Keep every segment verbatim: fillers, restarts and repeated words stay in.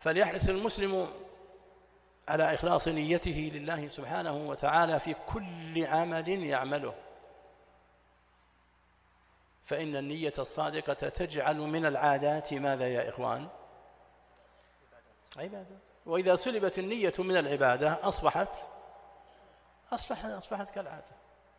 فليحرص المسلم على إخلاص نيته لله سبحانه وتعالى في كل عمل يعمله، فإن النية الصادقة تجعل من العادات ماذا يا إخوان؟ عبادات. وإذا سلبت النية من العبادة أصبحت أصبحت أصبحت كالعادة.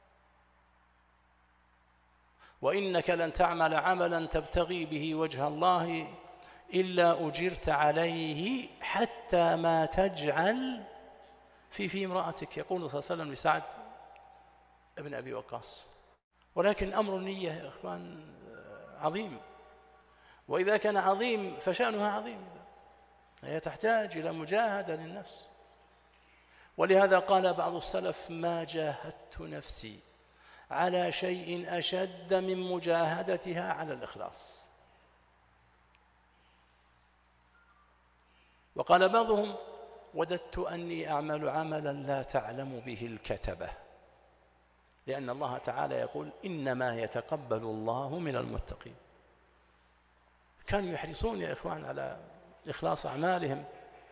وإنك لن تعمل عملا تبتغي به وجه الله إلا أجرت عليه حتى ما تجعل في في امرأتك، يقول صلى الله عليه وسلم لسعد ابن أبي وقاص. ولكن أمر النية يا إخوان عظيم، وإذا كان عظيم فشأنها عظيم، هي تحتاج إلى مجاهدة للنفس. ولهذا قال بعض السلف: ما جاهدت نفسي على شيء أشد من مجاهدتها على الإخلاص. وقال بعضهم: وددت أني أعمل عملا لا تعلم به الكتبة، لأن الله تعالى يقول: إنما يتقبل الله من المتقين. كانوا يحرصون يا إخوان على إخلاص أعمالهم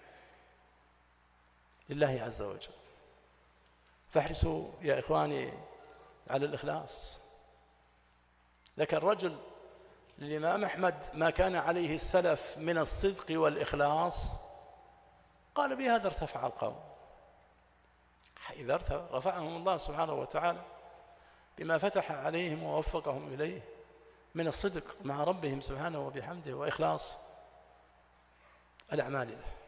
لله عز وجل. فاحرصوا يا إخواني على الإخلاص. ذكر الرجل للإمام أحمد ما كان عليه السلف من الصدق والإخلاص، قال: بهذا ارتفع القوم. إذا رفعهم الله سبحانه وتعالى بما فتح عليهم ووفقهم إليه من الصدق مع ربهم سبحانه وبحمده وإخلاص الأعمال له.